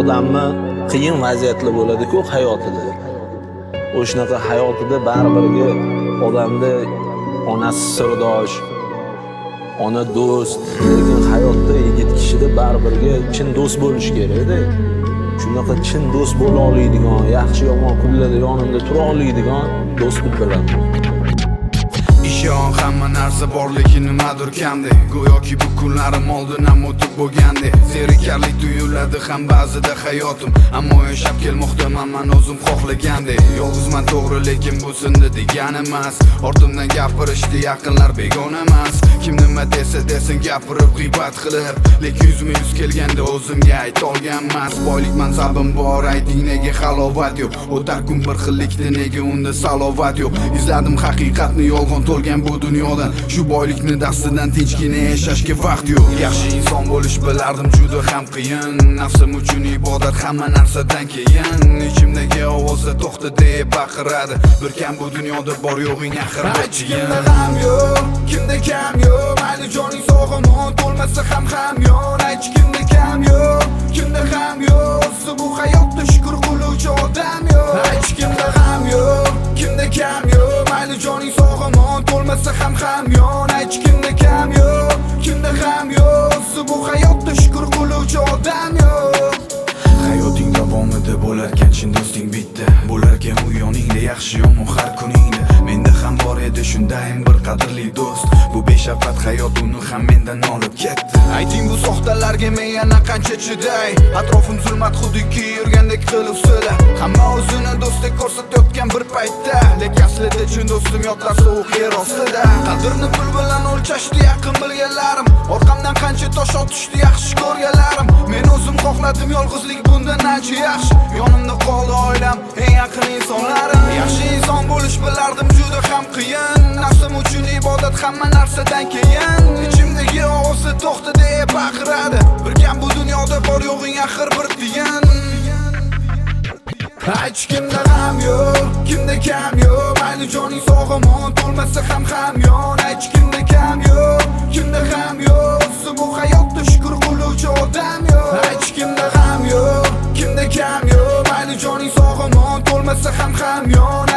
odamni qiyin vaziyatlar bo'ladi-ku hayotida. O'shanaqa hayotida baribirga odamda onasi sirdosh, ona do'st, lekin hayotda yigit kishida baribirga chin do'st bo'lish kerak-da. Shunaqa chin do'st bo'la oladigan, yaxshi yomon kunlarda yonimda tura oladigan do'st deb bilaman. Ishon hamma narsa borligi nimadir kamdek, go'yoki bu kunlarim oldindan o'tib bo'lgandek. Zerikarli tuyuladi ham ba'zida hayotim, ammo yashab kelmoqdaman men o'zim xohlagandek. Yolg'izman to'g'ri, lekin bu sindi degani emas. Ortimdan gapirishdi yaqinlar begona emas. Kim nima desa desin gapirib g'iybat qilib, lekin yuzma-yuz kelganda o'zimga ayta olgan emas. Boylik mansabim bor, ayting nega halovat yo'q? O'tar kun bir xillikda nega unda salovat yo'q? Izladim haqiqatni, yolg'on to'lgan bu dunyodan. Shu boylikni dastidan tinchgina yashashga vaqt yo'q. Yaxshi inson bo'lish bilardim juda ham qiyin. Nafsim uchun ibodat hamma narsadan keyin. Ichimdagi ovozda to'xta deb baqiradi. Bir kam bu dunyoda bor yo'g'ing axir kimda ham yo'q, kimda kam yo'q. Mayli joning sog'omon to'lmasa ham yon. Ayt kimda kam yo'q, kimda ham yo'q. O'zi bu hayotda shukr qiluvchi odam yo'q. Ayt kimda ham yo'q, kimda kam yo'q. Mayli joning sog'omon to'lmasa ham yon. Ayt kimda kam yo'q, kimda ham yo'q. O'zi bu hayotda shukr qiluvchi odam yo'q. Hayoting davomida bo'larkan chin do'sting bitta, bo'larkan u yoningda yaxshi yomon har kuningda. Menda ham bor edi shundayin bir qadrli do'st. Bu beshafqat hayot uni ham mendan olib ketdi. Ayting bu soxtalarga men yana qancha chiday? Atrofim zulmat xudiki yurgandek qilib so'la. Hamma o'zini do'stdek ko'rsatayotgan bir paytda, lekin aslida chin do'stim yotlar sovuq yer ostida. Qadrni pul bilan o'lchashdi yaqin bilganlarim, orqamdan qancha tosh otishdi yaxshi ko'rganlarim. Men o'zim xohladim yolg'izlik bundan ancha yaxshi. Yonimda qoldi oilam, eng yaqin insonlarim. Yaxshi inson bo'lish bilardim juda ham qiyin. Nafsim uchun ibodat hamma narsadan keyin. Ichimdagi ovozda to'xta deb baqiradi. Bir kam bu dunyoda bor yo'g'ing axir bir tiyin. Ayt kimda ham yo'q, kimda kam yo'q. Mayli joning sog'omon to'lmasa ham yon. Ayt kimda kam yo'q, kimda ham yo'q. O'zi bu hayotda shukr qiluvchi odam yo'q. Ayt kimda ham yo'q, kimda kam yo'q. Mayli joning sog'omon to'lmasa ham yon.